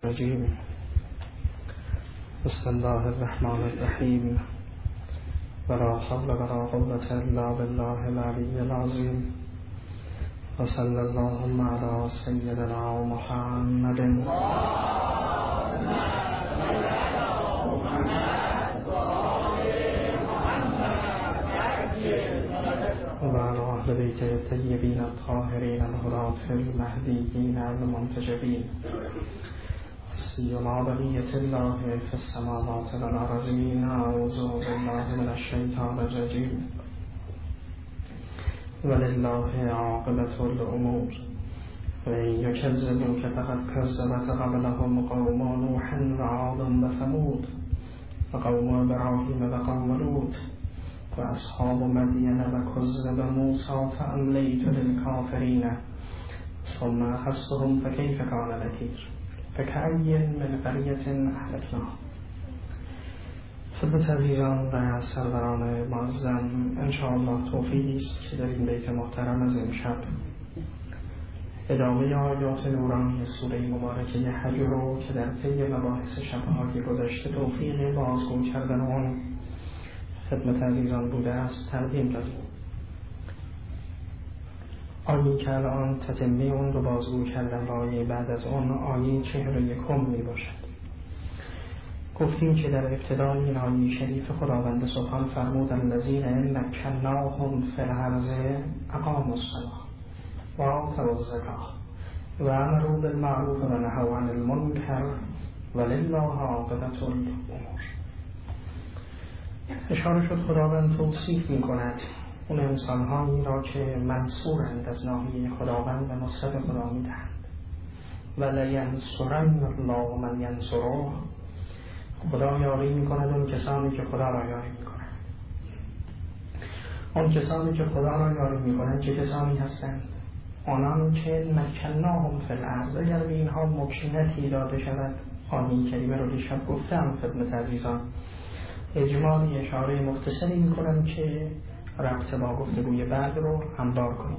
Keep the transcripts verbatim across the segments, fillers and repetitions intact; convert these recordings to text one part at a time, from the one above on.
الرجيم. بسم الله الرحمن الرحيم. ولا حول ولا قوة إلا بالله العلي العظيم. وصلى اللهم على سيدنا محمد وعلى أهل بيته الطيبين الطاهرين الهداة المهديين المنتجبين سيما بقية الله في السماوات والأرضين. أعوذ بالله من الشيطان الرجيم. ولله عاقبة الأمور وإن يكذبوك فقد كذبت قبلهم قوم نوح وعاد وثمود وقوم إبراهيم وقوم لوط وأصحاب مدين وكذب موسى فأمليت للكافرين ثم أخذتهم فكيف كان نكير. فكأي من قرية أهلكناها. خدمت عزیزان و سروران معظم، انشاءالله توفیقی است که در این بیت محترم از امشب ادامه آیات نورانی سوره مبارکه حج رو که در طی مباحث شبهای گذشته توفیق بازگو کردن آن خدمت عزیزان بوده است تقدیم دادیم. آیه که الان تتمه اون رو بازگو کردن و آیه بعد از اون آیه چهل و یکم می باشد. گفتیم که در ابتدای این آیه شریف خداوند سبحان فرمود الذین مکناهم فی الارض اقاموا الصلاة و آتوا الزکاة و امروا بالمعروف و نهوا عن المنکر ولله عاقبة الامور. اشاره شد خداوند توصیف می کند اون انسان‌هایی را که منصورند از ناحیه خداوند و نصرت خدا می‌دهند. ولینصرن الله من ینصره. خدا یاری می‌کند اون کسانی که خدا را یاری می‌کنند. اون کسانی که خدا را یاری می‌کنند چه کسانی هستند؟ آنان که مکناهم فی الارض. اگر به اینها مکنتی داده شود، آیه کریمه رو دیشب گفتم خدمت عزیزان، اجمالی اشاره مختصری می‌کنم که ربط با گفتگوی بعد رو هموار کنیم.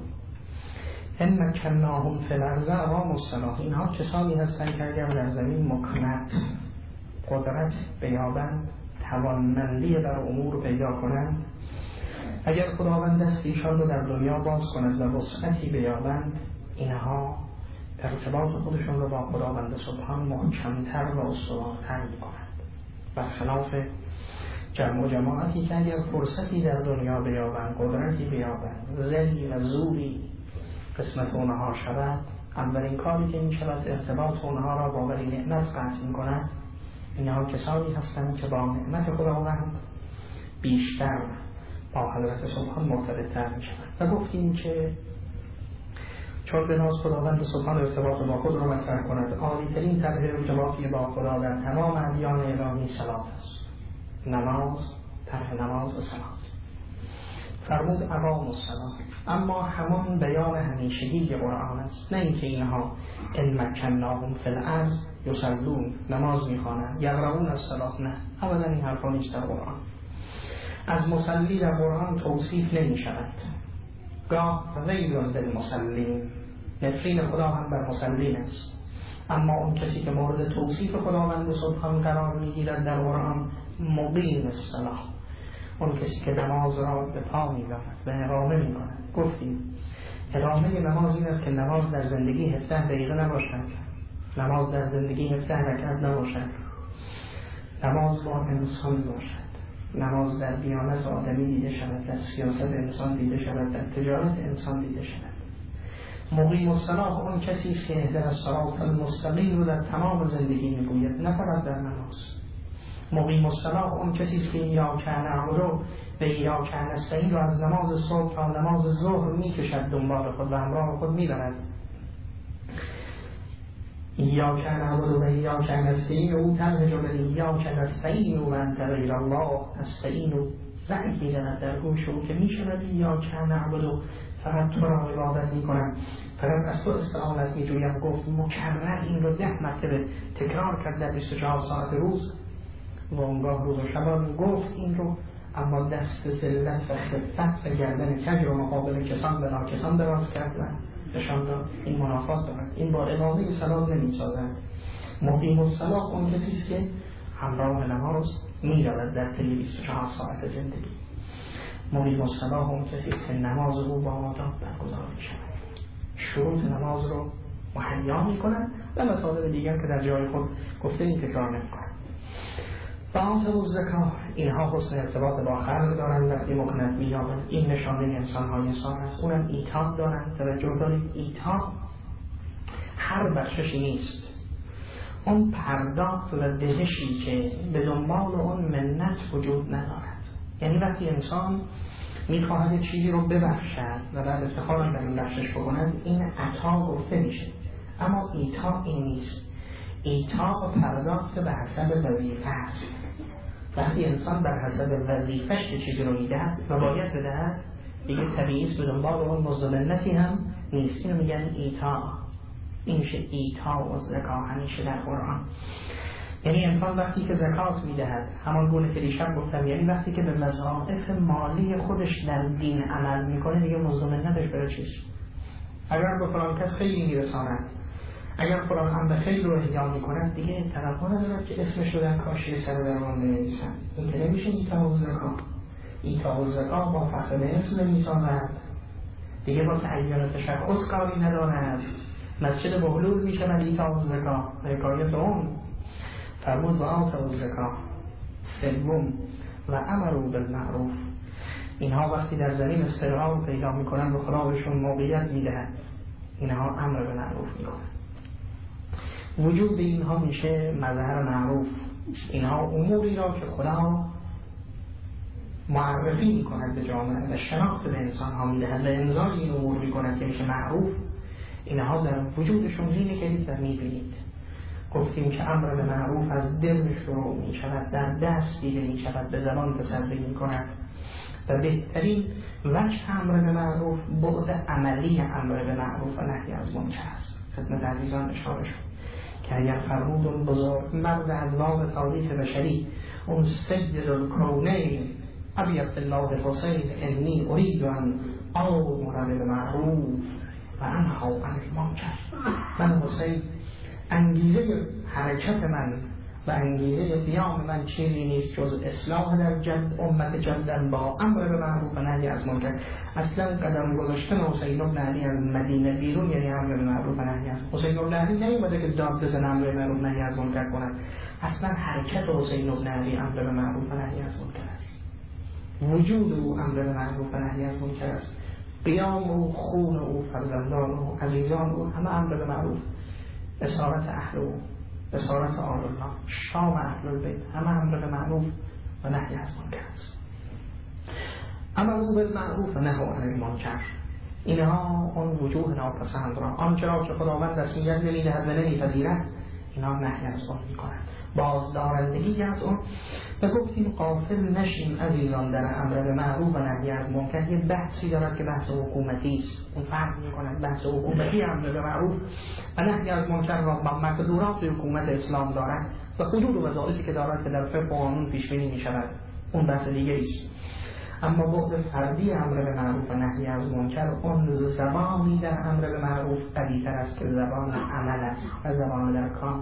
ان مکناهم فی الارض اقاموا الصلاة. اینها کسانی هستند که اگر در زمین مکنت، قدرت بیابند، توانمندی در امور پیدا کنند، اگر خداوند دست ایشان رو در دنیا باز کند و وسعتی بیابند، اینها ارتباط خودشون رو با خداوند سبحان محکمتر و استوارتر می‌کنند. برخلاف جمع و جماعتی که اگر فرصتی در دنیا بیابند، قدرتی بیابند، زلی و زوری قسمت اونها شود، اولین کاری که این شود ارتباط اونها را با ولی نعمت قطع می کند. اینها کسانی هستند که با نعمت خداوند بیشتر با حضرت سبحان مرتبط‌تر می شود. و گفتیم که چون به ناز خداوند سبحان ارتباط با خود را مطرح کند، عالی ترین طرح ارتباطی با خدا در تمام ادیان الهی صلات است. نماز، طرح نماز و صلات. فرمود اقاموا الصلاة، اما همون بیان همیشگی قرآن است، نه اینکه اینها ان مکناهم فی الارض یصلون، نماز میخوانند، یقرؤون الصلاة، نه، ابدا این حرفا نیست در قرآن. از مصلی در قرآن توصیف نمی شود. گاه ویل للمصلین، نفرین خدا هم بر مصلین است، اما اون کسی که مورد توصیف خداوند سبحان قرار میگیرد در قرآن مقیم الصلاة، اون کسی که نماز را به پا می‌برد و اقامه می‌کند. گفتیم اقامه نماز این است که نماز در زندگی هفده دقیقه نباشد، نماز در زندگی هفده رکعت نباشد، نماز با انسان باشد، نماز در دیانت آدمی دیده شود، در سیاست انسان دیده شود، در تجارت انسان دیده شود. مقیم الصلاة اون کسی که اهدنا الصراط المستقیم رو در تمام زندگی میگوید، نه فقط در نماز. مقیم الصلاة اون کسی که ایاک نعبد و ایاک نستعین رو از نماز صبح تا نماز ظهر میکشد دنبال خود و همراه خود میبرد. ایاک نعبد و ایاک نستعین او تنهج و ایاک نستعین و انت غیر الله نستعین و زنگ میزند در گوش او که میشود ایاک نعبد و فقط تو را عبادت میکنم، فقط از تو استعانت میجویم. گفت مکرر این رو ده مرتبه تکرار کرد در بیست و چهار ساعت روز و اونگاه روز و شبان گفت این رو، اما دست ذلت و خفت و گردن کج رو مقابل کسان به ناکسان دراز کرد و نشان داد این منافات دارد. این با اقامه صلات نمیسازد. مقیم الصلاح اون کسی است که همراه نماز می‌رود در طی بیست و چهار ساعت زندگی. مقیم الصلاح اون کسی است که نماز او با آداب برگزار می‌شود، شروط نماز رو مهیا می‌کند و مطالب دیگر که در جای خود گفته این تکرار نمی‌کند. و آتوا الزکات، اینها حسن ارتباط با خلق دارند، وقتی مکنت می‌یابند این نشانه انسان‌های انسان است. اونم ایتاء دارند. توجه دارید ایتاء هر بخششی نیست، اون پرداخت و دهشی که به دنبال اون منت وجود ندارد. یعنی وقتی انسان میخواهد یک چیزی رو ببخشد و بعد افتخارا در این بخشش بکند، این عطا گفته میشه. اما ایتاء این نیست. ایتاء پرداخت به حسب وظیفه است. وقتی انسان بر حسب وظیفه‌اش که چیزی رو میدهد و باید بدهد، دیگه طبیعیست به دنبال اون مزد منتی هم نیست. اینو میگن ایتاء. این میشه ایتاء و زکات همیشه در قرآن. یعنی انسان وقتی که زکات میدهد، همان گونه که دیشب گفتم، یعنی وقتی که به وظایف مالی خودش در دین عمل میکنه، دیگه مزد منتش برای چیست؟ اگر به فلان کس خیلی میرساند، اگر فلان هم به خیلی رو احیا میکند، دیگه توقع ندارد که اسمش رو در کاشی سر درمان بنویسند. این که نمیشه ایتاء و زکات. ایتاء و زکات با فخر به اسم نمیسازد، دیگه با تعیین تشخص کاری ندارد. مسجد بهلول میشه من ایتاء و زکات حکایت اون. فرمود و آتوا الزکات سوم و امروا بالمعروف، اینها وقتی در زمین استقرار پیدا میکنن و خدا بهشون موقعیت میدهد، اینها امر به معروف میکنن. وجود اینها میشه مظهر معروف. اینها اموری را که خدا معرفی میکند به جامعه و شناخت به انسان ها میدهد و انزال این امور میکند که میشه معروف. اینها در وجودشون اینه که در میبینید. گفتیم که امر به معروف از دل شروع می شود، در دست دیده می شود، به زبان تصدی می کند و بهترین وجه امر به معروف بعد عملی امر به معروف و نهی از منکر است. خدمت عزیزان اشاره شد که اگر فرمود اون بزرگ مرد از باب تاریخ بشری، اون سید الکونین ابی عبدالله حسین انی ارید ان آمر بالمعروف و انهی عن المنکر، من حسین انگیزه حرکت من و انگیزه قیام من چیزی نیست جز اصلاح در جد امت جدن با امر به معروف و نهی از منکر. اصلا قدم گذاشتن حسین بن علی از مدینه بیرون یعنی امر به معروف و نهی از حسین بن علی نیومده که داد بزن امر به معروف و نهی از منکر کند. اصلا حرکت حسین بن علی امر به معروف و نهی از منکر است. وجود او امر به معروف و نهی از منکر است. قیام او، خون او، فرزندان او، عزیزان او، همه امر به معروف. اسارت اهل او، اسارت آل الله، شام اهل البیت، همه امر به معروف و نهی از منکر است. امر بالمعروف و نهی عن المنکر، اینها اون وجوه ناپسند را، آنچه که خداوند رسمیت نمیدهد و نمیپذیرد، اینها نهی از آن میکنند، بازدارندگی از اون. و گفتیم غافل نشیم عزیزان در امر به معروف و نهی از منکر یه بحثی دارد که بحث حکومتی است. اون فرق می‌کند بحث حکومتی امر به معروف و نهی از منکر را با مقدورات حکومت اسلام دارد و حدود و وظایفی که دارد که در فقه و قانون پیش بینی می‌شود، اون بحث دیگه است. اما بعد فردی امر به معروف و نهی از منکر، اون زبانی در امر به معروف قوی‌تر است که زبان عمل است و زبان در کام.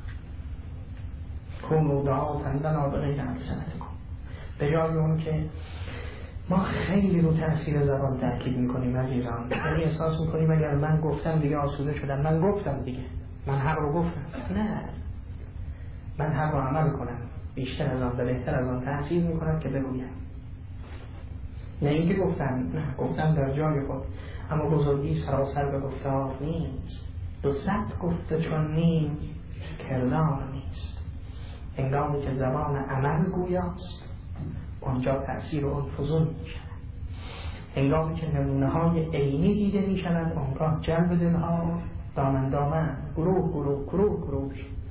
کن دعا لنا بغیر السنتکم، به جای اون که ما خیلی رو تأثیر زبان تأکید میکنیم عزیزان، یعنی احساس میکنیم اگر من گفتم دیگه آسوده شدم، من گفتم دیگه، من حق رو گفتم. نه، من حق رو عمل کنم بیشتر از آن و بهتر از آن تأثیر میکنم که بگویم. نه اینکه گفتم، نه، گفتم در جای خود، اما بزرگی سراسر به گفتار نیست. دو صد گفته چون نیم کردار نیست. هنگامی که زبان عمل گویاست، اونجا تأثیر اون فزون می شود. هنگامی که نمونه های عینی دیده می شود، اونگاه جلب دلها دامن دامن، گروه گروه گروه گروه.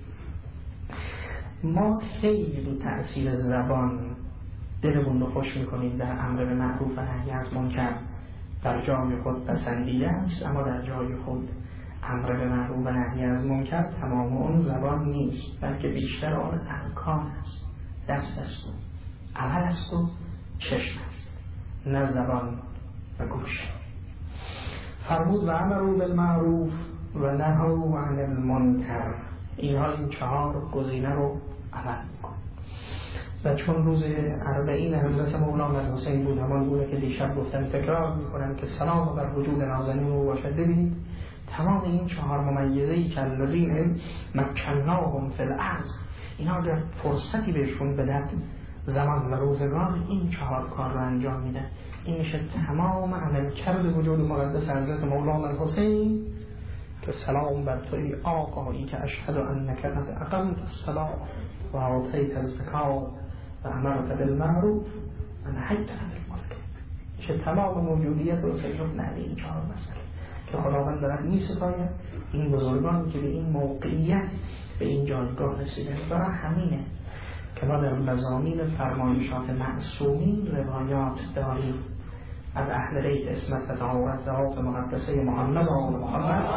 ما خیلی رو تأثیر زبان دلمون رو خوش می کنیم در امر به معروف و نهی از منکر. در جای خود پسندیده است، اما در جای خود امر به معروف و نهی از منکر تمام اون زبان نیست، بلکه بیشتر آن ارکان است، دست است و عمل است و چشم است، نه زبان و گوش. فرمود و امروا بالمعروف و نهوا عن المنکر، اینها این چهار گزینه رو عمل میکنن. و چون روز اربعین حضرت مولانا حسین بود، همان گونه که دیشب گفتن تکرار میکنن که سلام بر وجود نازنین او باشد. ببینید تمام این چهار ممیزه‌ای که الذین مکناهم فی الارض، اینا در فرصتی بهشون بدهد زمان و روزگار این چهار کار رو انجام میده. این میشه تمام عمل کرد وجود مقدس حضرت مولانا حسین که سلام بر توی آقایی که اشهد انک قد اقمت الصلاة و آتیت الزکاة و امرت بالمعروف و نهیت عن المنکر. میشه تمام موجودیت رو سیرف نهی این چهار مسئله که خداوند دارد می‌ستاید این بزرگانی که به این موقعیت به این جایگاه رسیدن. برای همینه که ما در مضامین فرمایشات معصومین روایات داریم از اهل بیت اسمت و طهارت ذات مقدسه محمد و آل محمد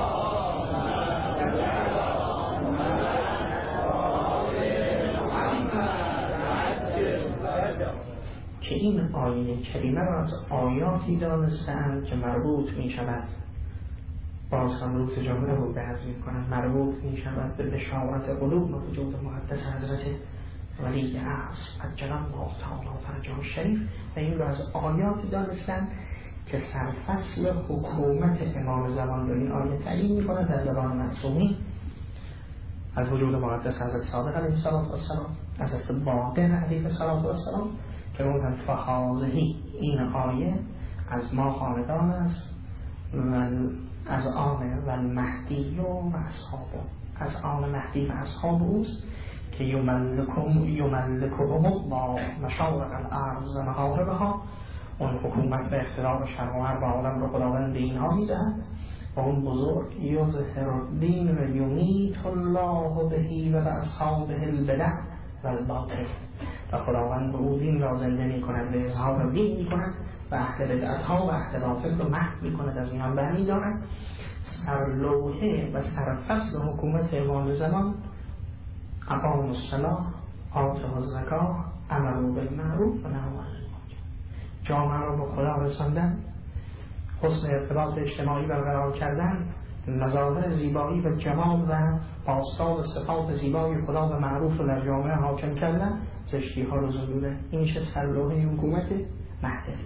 که این آیه کریمه را از آیاتی دانستند که مربوط می شود، باز هم روز جمعه رو بحث می کنند، مربوط می شود به بشارت قلوب و وجود مقدس حضرت ولی عصر عجل الله تعالی فرجه شریف. و این رو از آیاتی دانستند که سرفصل حکومت امام زمان رو این آیه تعیین می کند در زبان معصومی از وجود مقدس حضرت صادق علیه السلام از است باطن علیه السلام که اون فخازهی این آیه از ما خاندان است و از آن و المهدی و اصحابه، از آن مهدی و اصحاب اوست که یملکم یملکهم الله مشارق الارض و مغاربها. اون حکومت به اختیار شرع و حرب عالم رو خداوند اینها میدهد و اون بزرگ یظهر الدین و یمیت الله بهی و به اصحابه البدع و الباطل. و خداوند به او دین را زنده می کند، به اظهار دین می کند و اهل بدعت ها و اهل باطل رو محو می کند، از میان برمی دارد. سرلوحه و سرفصل حکومت امام زمان اقاموا الصلاة آتوا الزکاة امروا بالمعروف و نهوا عن المنکر. جامعه را به خدا رساندن، حسن ارتباط اجتماعی برقرار کردن، مظاهر زیبایی و جمال و پاسدار و صفات زیبای خدا و معروف رو در جامعه حاکم کردن، زشتی ها رو زدوده. این میشه سرلوحه حکومت مهدوی.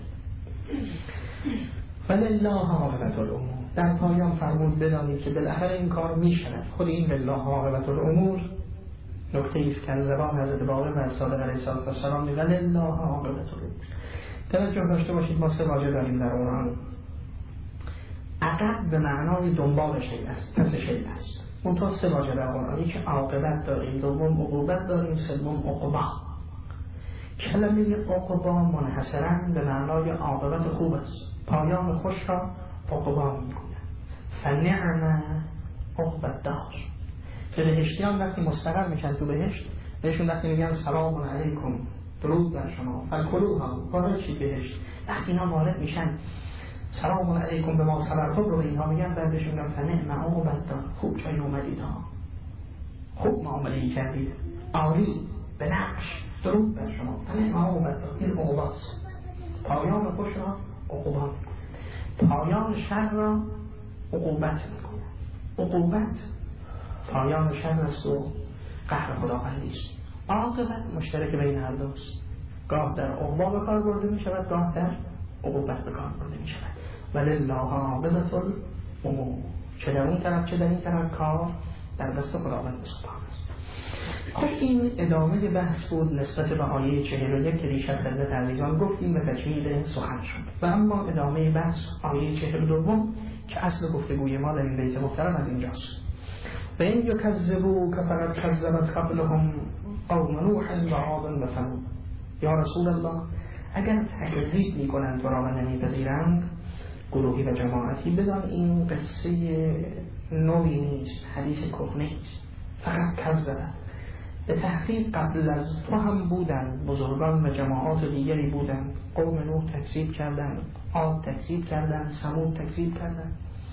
ولله عاقبت الامور. در پایان فرمود بدانید که بالاخره این کار میشود. خود این بالله عاقبت الامور نکته ایست که زبان حضرت باقر و صادق علیه السلام میگه ولله عاقبت الامور. توجه داشته باشید ما سه واژه داریم در قرآن. عقب به معنای دنبال شیء است، پس شیء است. اون تا سه واژه در قرآن، یک عاقبت داریم، دوم عقوبت داریم، سوم عقبا. کلمه عقبا منحصرا به معنای عاقبت خوب است، پایان خوش را عقبا میگوید. فنعم عقبت دار. که بهشتیان وقتی مستقر میشن تو بهشت بهشون وقتی میگن سلام علیکم درود بر شما فالکلوها وارد شید بهشت، وقتی اینا وارد میشن سلام علیکم به ما صبرتم رو به اینها میگن، بعدش میگن فنعم عقبت دار، خوب جایی اومدید ها، خوب معامله کردید، عالی به نقش درود بر شما. فنعم عقبت دار این عقوباست. پایان خوش را عقوبات، پایان شر را عقوبت میکنه. عقوبت پایان شر است و قهر خداوندی است. عاقبت مشترک بین هر دوست، گاه در عقوبا به کار برده می شود، گاه در عقوبت به کار برده می شود. ولله عاقبت الامور. چه در اون طرف چه در این طرف کار در دست خداوند سبحانه است. خب این ادامه بحث بود نسبت به آیه چهل و یک که دیشب خدمت عزیزان گفتیم و تکمیل سخن شد. و اما ادامه بحث آیه چهل و دو که اصل گفتگوی ما در این بیت محترم از اینجاست. و این یکذبوا که فقط کذبت قبلهم قوم نوح و عاد و ثمود. یا رسول الله اگر تکذیب میکنند تو را و نمیپذیرند گروهی و جماعتی، بدان این قصه نوعی نیست، حدیث کهنه نیست. فقط کذبت به تحقیق قبل از تو هم بودند بزرگان و جماعات دیگری بودند. قوم نوح تکذیب کردند، عاد تکذیب کردند، ثمود تکذیب کردند.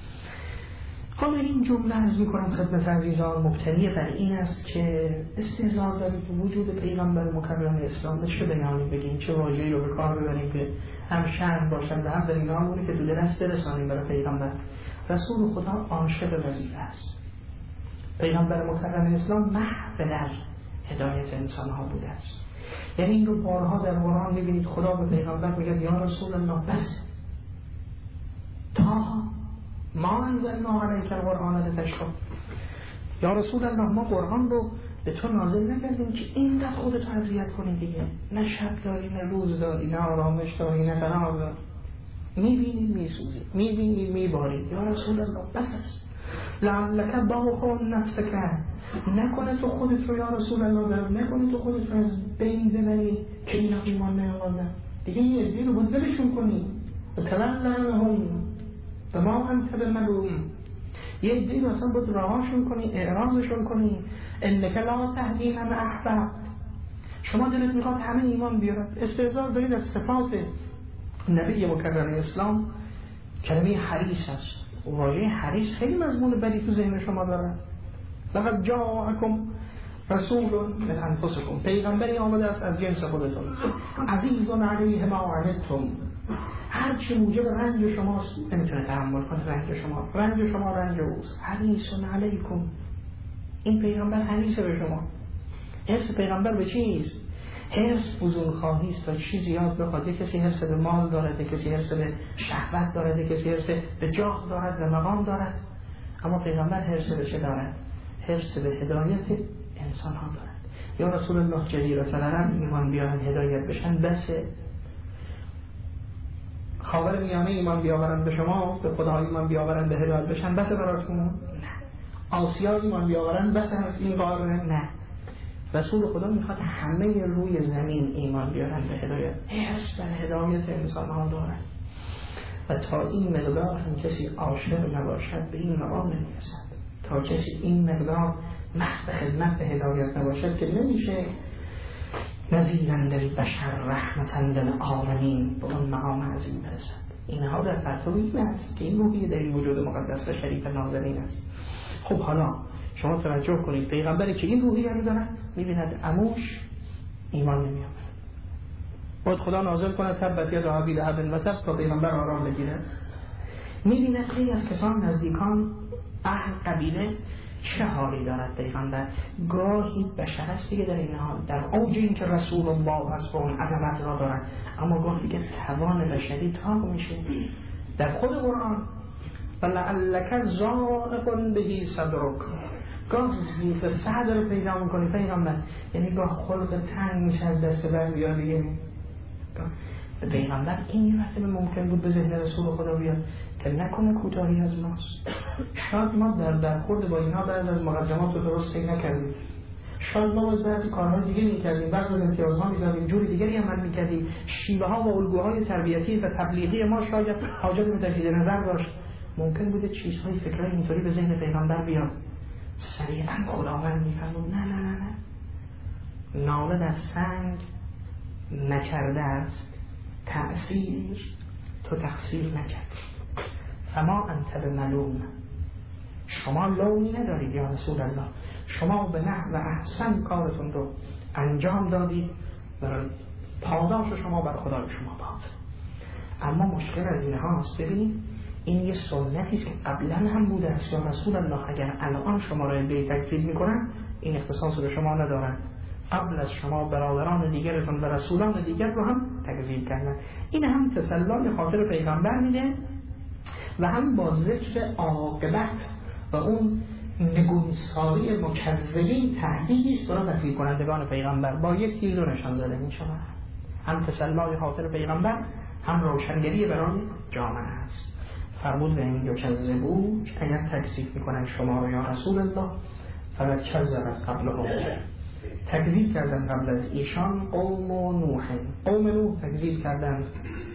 حالا این جمله عرض میکنم خدمت عزیزان مبتنی بر این است که استهزار دارید وجود پیغمبر مکرم اسلام. چه بیانی بگیم، چه واژه‌ای رو به کار ببریم که هم شرح باشند و هم در این آمونه که تو دلش برسانیم برای پیغمبر. رسول خدا عاشق وظیفه است، پیغمبر مکرم اسلام محو در هدایت انسان ها بوده است. یعنی این رو بارها در قرآن میبینید خدا به پیغمبر میگه یا رسول الله بس تا ما انزلنا علیک القرآن لتشقی، یا رسول الله ما قرآن رو به تو نازل نکردیم که اینقدر خودتو اذیت کنی دیگه، نه شب داری نه روز داری نه آرامش داری نه قرار داری، میبینی میسوزی میبینی میباری، یا رسول الله بس است لعلک باخ نفسک، نکنه تو خودت رو یا رسول الله در نکنه تو خودت رو از بین ببری که اینا ایمان نیاوردن دیگه، یه عده‌ای رو باید ولشون کنی و تولهم و ما انت بملوم، یه عده‌ای رو اصلا باید رهاشون کنی اعراضشون کنی. انک لا تهدی من احببت، شما دلت میخواد همه ایمان بیارد. استهزار دارید از صفات نبی مکرم اسلام کلمه حریص است. واژه حریص خیلی مضمون بدی تو ذهن شما داره. لقد جاءکم رسول من انفسکم، پیغمبری آمده است از جنس خودتون، عزیز علیه ما عنتم، هر چی موجب رنج شماست نمیتونه تحمل کنه رنج شما، رنج شما رنج اوست، حریص علیکم. این پیغمبر حریصه به شما. حرص پیغمبر به چیست؟ حرص فضول خواهی است تا چیزی یاد بخواد. یک کسی حرص به مال دارد، یک کسی حرص به شهوت دارد، یک کسی حرص به جاه دارد و مقام دارد. اما پیغمبر حرص به چه دارد؟ حرص به هدایت انسان ها دارد. یا رسول الله جلیل فلرم ایمان بیارن هدایت بشن بسه. خاور میانه ایمان بیاورن به شما، به خدا ایمان بیاورن به هدایت بشن بسه براتون؟ نه. آسیا ایمان بیاورن بسه از این قاره؟ نه. رسول خدا میخواد همه روی زمین ایمان بیارن به هدایت، حرص بر هدایت انسان ها دارن. و تا این مقدار هم کسی عاشق نباشد به این مقام نمیرسد. تا کسی این مقدار محو خدمت به هدایت نباشد که نمیشه نزیدن للبشر رحمتا للعالمین به اون مقام عظیم برسد. اینها در پرتو این است که این روحیه در این وجود مقدس و شریف نازنین است. خب حالا شما توجه کنید، پیغمبری که این روحیه رو دارن میبیند عموش ایمان نمیآورد، باید خدا نازل کنه تبت ید ابی لهب و تب تا پیغمبر آرام بگیره. میبیند خیلی از کسان نزدیکان اهل قبیله چه حالی دارد پیغمبر. گاهی بشر است دیگه در این حال، در اوج این که رسول الله است و اون عظمت را دارد، اما گاهی که توان بشری تاق میشه. در خود قرآن فلعلک ضائق به صدرک، گاه زیف صدر پیدا میکنی پیغمبر، یعنی گاه خلق تنگ میشه از دست بر بیاد دیگه. به پیغمبر این مرتبه ممکن بود به ذهن رسول خدا بیاد که نکنه کوتاهی از ماست. شاید ما در برخورد با اینها بعض از مقدمات رو درست نکردیم، شاید ما باید بعضی کارهای دیگه میکردیم، بعضی از امتیازها میدادیم، جوری دیگری عمل میکردیم، شیوه ها و الگوهای تربیتی و تبلیغی ما شاید حاجت به تجدید نظر داشت. ممکن بوده چیزهای فکرهای اینطوری به ذهن پیغمبر بیاد. سریعا خداوند میفرمود نه نه نه نه، ناله در سنگ نکرده است تأثیر، تو تقصیر نکردی. فما انت بملوم، شما لومی ندارید یا رسول الله، شما به نحو احسن کارتون رو انجام دادید و پاداش شما بر خدای شما باد. اما مشکل از این هاست، ببینید این یه سنتی است که قبلا هم بوده است. یا رسول الله اگر الان شما را به تکذیب میکنن این اختصاص به شما ندارن، قبل از شما برادران دیگرتون و رسولان دیگر رو هم تکذیب کردن. این هم تسلی خاطر پیغمبر میده و هم با ذکر عاقبت و اون نگونساری مکذبین تهدیدی است برای تکذیب کنندگان پیغمبر. با یک تیر رو نشان داده میشه، هم تسلی خاطر پیغمبر هم روشنگری برای جامعه است. فرمود به این یکذبو، اگر تکذیب میکنن شما رو یا رسول الله، فقط کذبت قبلهم، تکذیب کردن قبل از ایشان قوم نوح، قوم نوح تکذیب کردن،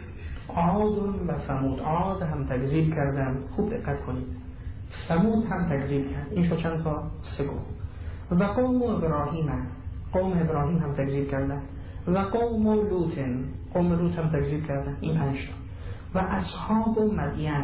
عاد و ثمود، عاد هم تکذیب کردن. خوب دقت کنید، ثمود هم تکذیب کرد. این شو چند تا؟ سه گروه. و قوم ابراهیم، قوم ابراهیم هم تکذیب کردن. و قوم لوط، قوم لوط هم تکذیب کردن. این پنج تا. و اصحاب مدین،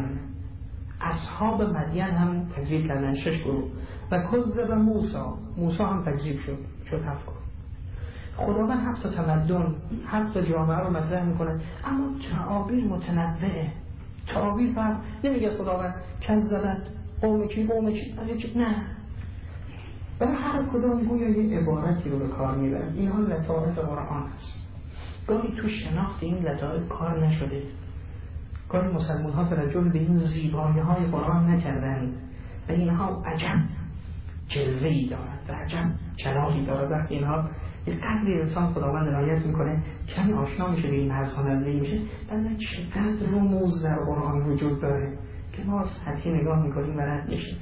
اصحاب مدین هم تکذیب کردن، شش گروه. و کذب موسی، موسی هم تکذیب شد، شد هفت گروه. خداوند هفت تا تمدن، هفت تا جامعه رو مطرح میکنه، اما تعابیر متنوعه. تعابیر فرق نمیگه خداوند کذبت قوم کی قوم کی از یک، نه، و هر کدام گویا یه عبارتی رو به کار میبرن. اینها لطائف قرآن هست. گاهی تو شناخت این لطائف کار نشده، گاهی مسلمان ها توجه به این زیبایی های قرآن نکردند و اینها عجب جلوه‌ای دارد و عجب جلالی دارد. وقتی اینها یه قدری انسان خداوند عنایت میکنه کمی آشنا میشه به این ارزها نزدیک میشه، بعد چقدر رموز در قرآن وجود داره که ما سطحی نگاه میکنیم و رد میشیم.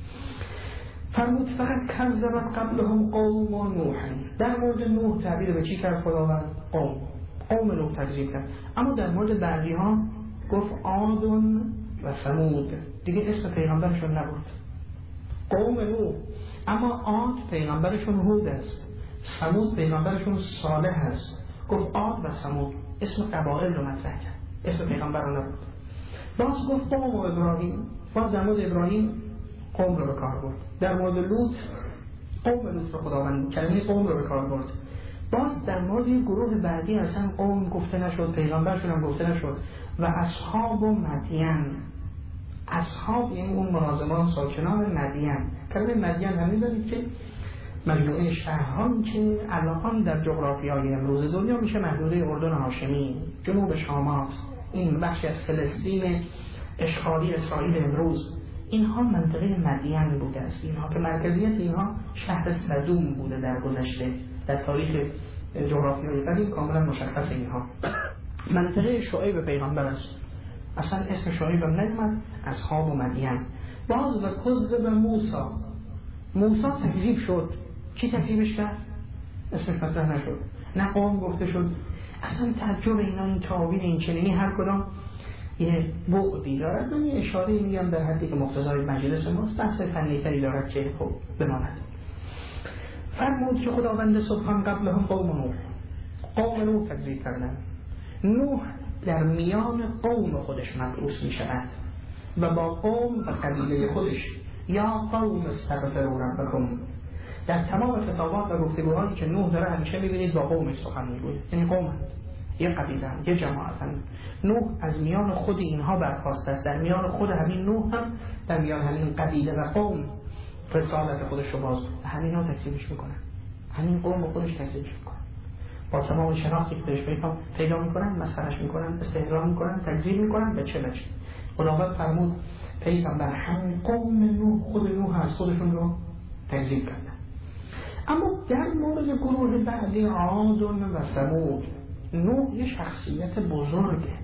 فرمود فقط کذبت قبلهم قوم نوح. در مورد نوح تعبیر به چی کرد خداوند؟ قوم قوم نوح تکذیب کرد. اما در مورد بعدی ها گفت عاد و ثمود، دیگه اسم پیغمبرشون نبود، قوم نوح. اما عاد پیغمبرشون هود است، ثمود پیغمبرشون صالح است. گفت عاد و ثمود، اسم قبایل رو مطرح کرد، اسم پیغمبر رو نبود. باز گفت قوم و ابراهیم، باز در مورد ابراهیم قوم رو به کار برد. در مورد لوط قوم لوط رو خداوند کلمه قوم رو به کار برد. باز در مورد این گروه بعدی اصلا قوم گفته نشد، پیغمبرشون هم گفته نشد. و اصحاب و مدین، اصحاب یعنی اون مناظمان ساکنان مدین. کلمه مدین همین دارید که مجموعه شهرهایی که الان در جغرافیای امروز دنیا میشه محدوده اردن هاشمی، جنوب شامات، این بخشی از فلسطین اشغالی اسرائیل امروز، اینها منطقه مدین بوده است. اینها که مرکزیت اینها شهر صدوم بوده در گذشته، در تاریخ جغرافیایی قدیم کاملا مشخص. اینها منطقه شعیب پیغمبر است، اصلا اسم شعیب هم نیامد. اصحاب و مدین. باز و کذب موسی، موسی تکذیب شد. کی تکذیبش کرد؟ اسمش مطرح نشد، نه قوم گفته شد. اصلا تعجب اینا، این تعابیر این چنینی هر کدام یه بعدی دارد. من یه اشاره میگم در حدی که مقتضای مجلس ماست، بحث فنی‌تری دارد که خب بماند. فرمود که خداوند سبحان قبلهم قوم نوح، قوم نوح تکذیب کردن. نوح در میان قوم خودش مبعوث می شود و با قوم و قبیله خودش یا قوم استغفروا ربکم. در تمام خطابات و گفتگوهایی که نوح داره همیشه میبینید با قومش سخن میگوید، یعنی قوم یه قبیله، یه جماعت. نوح از میان خود اینها برخاسته است، در میان خود همین نوح هم در میان همین قبیله و قوم رسالت خودش رو باز و همین ها تکذیبش میکنن، همین قوم خودش تکذیبش میکنن. با تمام شناختی که بهش پیدا میکنن، مسخرش میکنن، استهزا میکنن، تکذیب میکنن. به چه وجه؟ خداوند فرمود پیغمبر همین قوم نوح، خود نوح از خودشون رو تکذیب کردن. اما در مورد گروه بعدی عاد و ثمود، نوح یه شخصیت بزرگه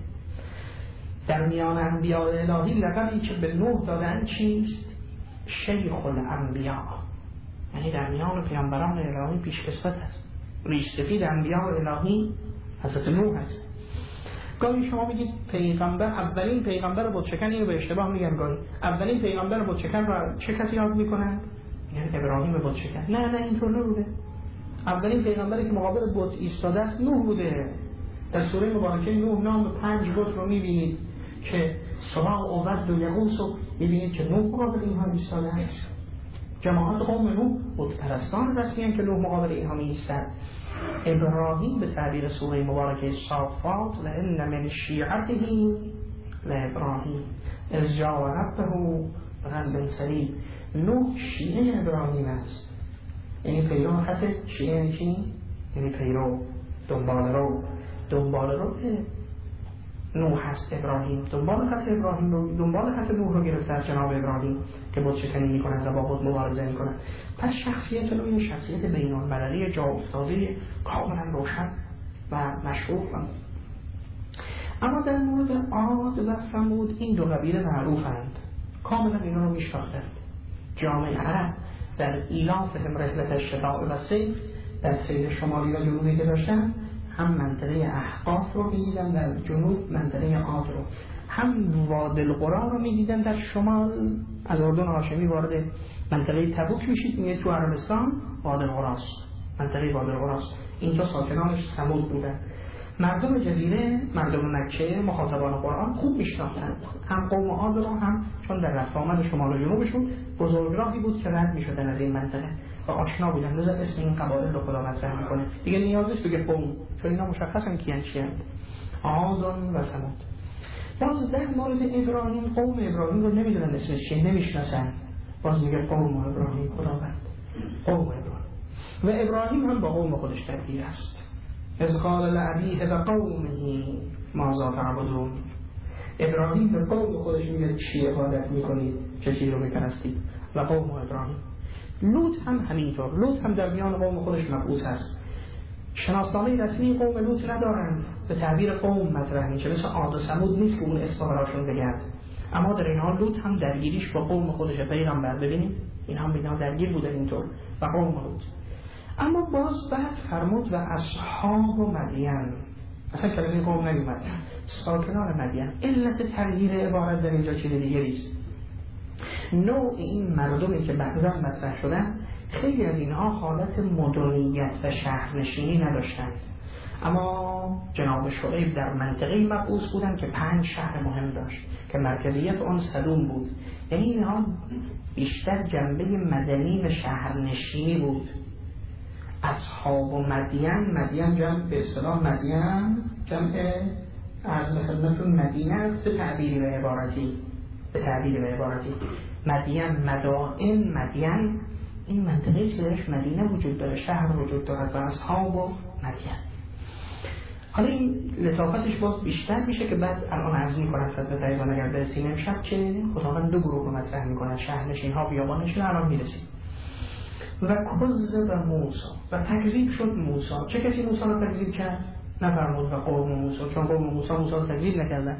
در میان انبیاء الهی. لقبی که به نوح دادن چیست؟ شیخ الانبیاء، یعنی در میان پیامبران الهی پیشکسوت است. ریش سفید انبیاء الهی حضرت نوح است. گاهی شما میگید پیغمبر، اولین پیغمبر بتشکن، اینو به اشتباه میگن گاهی، اولین پیغمبر بتشکن را چه کسی یاد میکنن؟ یعنی ابراهیم بتشکن. نه نه اینطور نبوده. اولین پیغمبری که مقابل بت ایستاده است نوح بوده. در سوره مبارکه نوح نام پنج بت رو میبینید که سواع و ود و یغوث رو میبینید که نوح مقابل اینها ایستاده است. جماعت قوم نوح بت پرستان رسمی که نوح مقابل اینها میایستد. ابراهیم به تعبیر سوره مبارکه صافات لئن من شیعته لابراهیم اذ جاء ربه بقلب سلیم. نوح شیعه ابراهیم است، یعنی پیرو خط شیعه. یعنی چی؟ یعنی پیرو، دنبال رو، دنبال رو نوح هست ابراهیم، دنبال خط ابراهیم رو، دنبال خط نوح رو گرفته از جناب ابراهیم که بت شکنی میکنند و با خود مبارزه میکنند. پس شخصیت نوح شخصیت بین المللی جا افتاده کاملا روشن و مشروع. اما در مورد عاد و ثمود این دو قبیله معروفند، کاملا اینا رو میشناختند. جامعه عرب در ایلافهم رحلت الشتاء و صیف، در سیر شمالی و جنوبی که داشتن، هم منطقه احقاف رو میدیدن در جنوب، منطقه عاد رو، هم وادی القرا رو میدیدن در شمال. از اردن هاشمی وارد منطقه تبوک میشید، میگه تو عربستان وادی القرا است، منطقه وادی القرا است. اینجا ساکنانش ثمود بودن. مردم جزیره، مردم مکه، مخاطبان قرآن خوب میشناختند هم قوم عاد رو، هم چون در رفت آمد شمال و جنوبشون بزرگراهی بود که رد میشدن از این منطقه و آشنا بودن. لذا اسم این قبایل رو خدا مطرح میکنه. دیگه نیاز نیست بگه قوم، چون اینا مشخصن کیان چیان. عاد و ثمود. باز در مورد ابراهیم، قوم ابراهیم رو نمیدونن اسمش چیه، نمیشناسن. باز میگه قوم ابراهیم خداوند. قوم ابراهیم. و ابراهیم هم با قوم خودش درگیر است. اذ قال لأبیه و قومه ماذا تعبدون. ابراهیم به قوم خودش میگه چی عبادت میکنید، چه چیزی رو میپرستید. و قوم ابراهیم. لوط هم همینطور. لوط هم در میان قوم خودش مبعوث است. شناسنامه رسمی قوم لوط ندارند، به تعبیر قوم مطرح میشه، مثل عاد و ثمود نیست که اون اسم براشون بگرد. اما در این حال لوط هم درگیریش با قوم خودش. پیغمبر ببینید این هم بینا درگیر بودن اینطور و قوم لوط. اما باز بعد فرمود و اصحاب و مدین. اصلا کلمه قوم نمیاد، ساکنان مدین. علت تغییر عبارت در اینجا چیز دیگری است. نوع این مردمی که بعضا مطرح شدن، خیلی از اینها حالت مدنیت و شهرنشینی نداشتند، اما جناب شعیب در منطقه مبعوث بودن که پنج شهر مهم داشت که مرکزیت آن صدوم بود. یعنی اینها بیشتر جنبه مدنی و شهرنشینی بود. اصحاب و مدین، مدین جمع به اصطلاح مدین جمع از خدمتون مدینه است به تعبیر و عبارتی، به تعبیر و عبارتی مدین مدائن. مدین این منطقه که درش مدینه وجود داره، شهر وجود داره. و اصحاب و مدین. حالا این لطافتش باز بیشتر میشه که بعد الان عرض میکنم خدمت عزیزان اگر برسیم امشب که خداوند دو گروه رو مطرح میکنن، شهرنشین ها، بیابانشین. الان میرسیم. و کذب موسی، و تکذیب شد موسی. چه کسی موسی رو تکذیب کرد؟ نفرمود و قوم موسی، چون قوم موسی موسی رو تکذیب نکردن.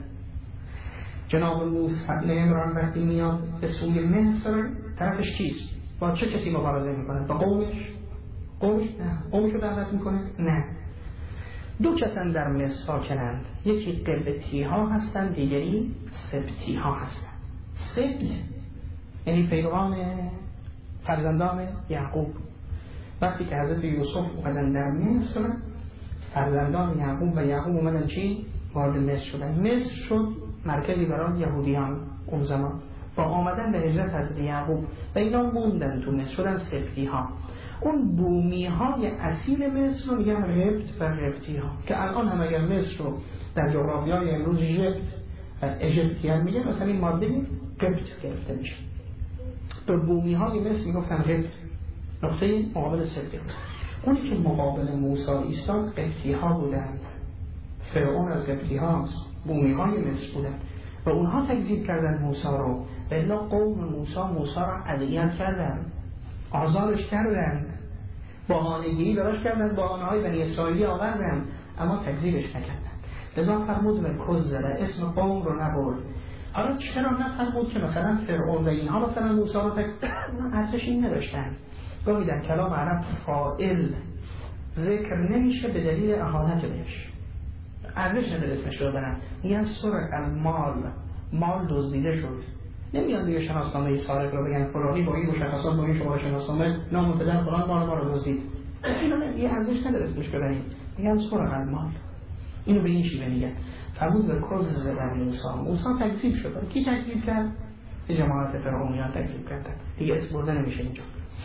جناب موسی ابن عمران وقتی میاد به سوی مصر، طرفش کیست؟ با چه کسی مبارزه میکنه؟ با قومش؟ قومش نه. قومش رو دعوت میکنه؟ نه. دو کسان در مصر ساکنند، یکی قبطی ها هستند، دیگری سبتی ها هستند. سبت یعنی پیروان فرزندان یعقوب. وقتی که حضرت یوسف اومدن در مصر، فرزندان یعقوب و یعقوب اومدن چی؟ وارد مصر شدن. مصر شد مرکزی برای یهودیان اون زمان. با آمدن به هجرت حضرت یعقوب و اینا موندن تو مصر، شدن سبتی ها. اون بومی های اصیل مصر رو میگن ربط و ربطی ها، که الان هم اگر مصر رو در جغرافی های امروز جبت و اژیپتیان میگن، مثلا این ماده قبط گرفته میشه. تو بومی های مصر میگفتن قبط، نقطه مقابل سبتی. اونی که مقابل موسی ایستاد قبطی ها بودند. فرعون از قبطی هاست، بومی های مصر بودند و اونها تکذیب کردن موسی رو. بلا قوم موسی موسی رو اذیت کردن، آزارش کردن، بهانه‌گیری براش کردن، بهانه‌های بنی اسرائیلی آوردن، اما تکذیبش نکردن. لذا فرمود و کذب، اسم قوم رو نبرد. حالا چرا نفرمود که مثلا فرعون و اینها مثلا موسی رو تکذیب؟ ارزش این نداشتن. گاهی در کلام عرب فاعل ذکر نمیشه به دلیل اهانت بهش، ارزش نداره اسمش رو برن. میگن سرق المال، مال دزدیده شد. نمیان دیگه شناسنامه سارق رو بگن فلانی با این مشخصات با این شما شناسنامه نام پدر فلان مال ما رو دزدید. اینا نه، یه ارزش نداره اسمش ببرید. میگن سرق المال. اینو به این شیوه میگن. فرمود به کذب بنی موسی. موسی تکذیب شد. کی تکذیب کرد؟ جماعت فرعونیان تکذیب کردن. دیگه اسم برده نمیشه اینجا.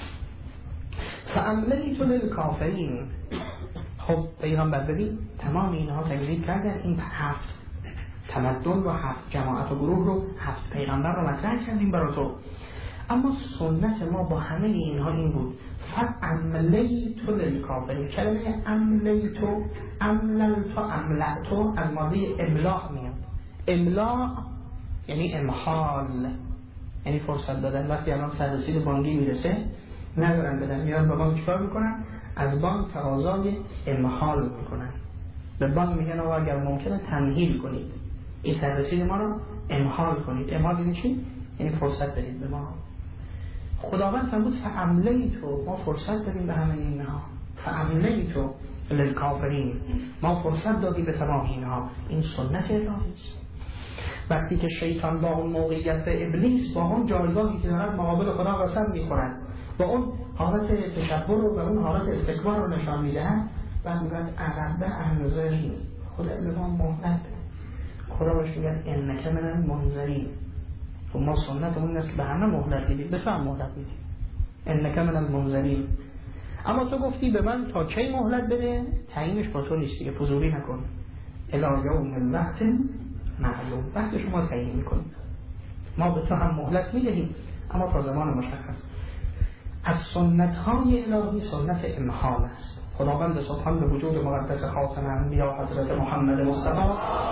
فاملیت للکافرین. خب پیغمبر ببین تمام اینها تکذیب کردن. این هفت تمدن و هفت جماعت و گروه رو، هفت پیغمبر رو مطرح کردیم برای تو. اما سنت ما با همه اینها این بود فاملیت للکافرین. کلمه املیت و امللت و املعت از ماده املاء میاد. املاء یعنی امحال، یعنی فرصت دادن. وقتی الان سررسید بانکی میرسه ندارن بدن، میان به بانک چیکار میکنن؟ از بانک تقاضای امحال میکنن. به بانک میگن آقا اگر ممکنه تمهیل کنید، این سررسید ما رو امحال کنید. امحال یعنی چی؟ یعنی فرصت بدید به ما. خداوند فرمود فاملیتو، ما فرصت دادیم به همه اینها. فاملیتو للکافرین، ما فرصت دادیم به تمام اینها. این سنت الهی است. وقتی که شیطان با اون موقعیت به ابلیس، با اون جایگاهی که دارد مقابل خدا قسم میخورد، با اون حالت تشبر و اون حالت استکبار رو نشان میدهد، بعد میگن عقب انذری، خدا به ما مهلت. خدا باش میگن انک من المنذرین. و ما سنتمون است که به همه مهلت میدیم. بفهم مهلت میدیم، انک من المنذرین. اما تو گفتی به من تا کی مهلت بده؟ تعیینش با تو نیست دیگه، فضولی نکن. الی یوم الوقت معلوم، وقت شما تعیین میکنیم. ما به تو هم مهلت میدهیم اما تا زمان مشخص. از سنت های الهی سنت امحال است. خداوند سبحان به وجود مقدس خاتم انبیا حضرت محمد مصطفی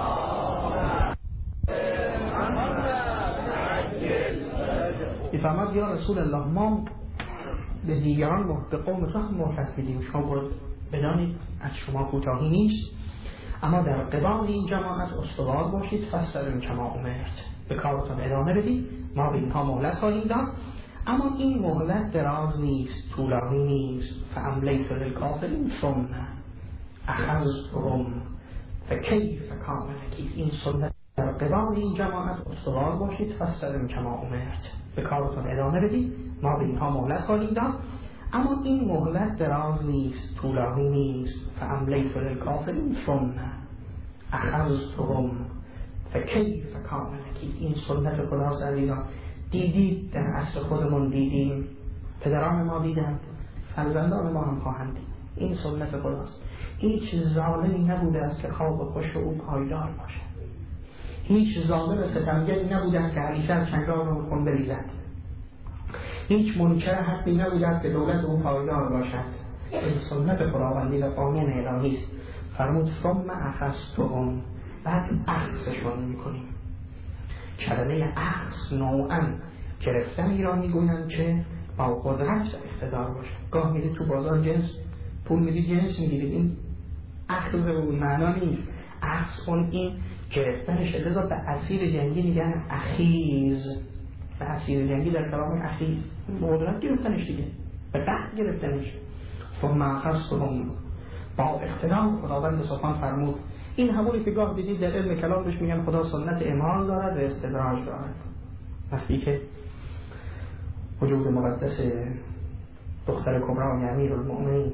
میفرماد یا رسول الله ما به دیگران به قوم تو هم مهلت میدیم، شما باید بدانید از شما کوتاهی نیست، اما در قبال این جماعت استوار باشید، فاستقیموا کما امرت، به کارتون ادامه بدید، ما به اینها مهلت خواهیم داد. اما این مهلت دراز نیست، طولانی نیست. فاملیت للکافرین ثم اخذتهم فکیف کان نکیر. این سنت در قبال این جماعت استوار باشید، فاستقیموا کما امرت، به کارتون ادامه بدید، ما به اینها مهلت خواهیم داد. اما این مهلت دراز نیست، طولانی نیست. فاملیت للکافرین ثم اخذتهم فکیف کان نکیر. این سنت خداست عزیزان. دیدید در عصر خودمون دیدیم، پدران ما دیدند، فرزندان ما هم خواهند دید. این سنت خداست. هیچ ظالمی نبوده است که خواب خوش او پایدار باشد. هیچ ظالم ستمگری نبوده است که همیشه از چنگال رو خون بریزد. هیچ منکر حقی نبوده است که دولت او پایدار باشد. این سنت خداوندی و قانون الهی است. فرمود ثم اخذتهم، بعد اخذشون میکنیم. کلمه اخذ نوعا گرفتن ایران میگویند که با قدرت اقتدار باشه. گاه میدید تو بازار جنس پول میدید جنس میگیرید، این اخذ به اون معنا نیست. اخذ اون این گرفتنش، لذا به اسیر جنگی میگن اخیز. به اسیر جنگی در کلام اخیز قدرت گرفتنش دیگه، به قهر گرفتنش. ثم اخذتهم، با اقتدار خداوند سبحان فرمود. این همونی که گاه دیدید در علم کلام بهش میگن خدا سنت امحال دارد و استدراج دارد. وقتی که وجود مقدس دختر کبرای امیرالمؤمنین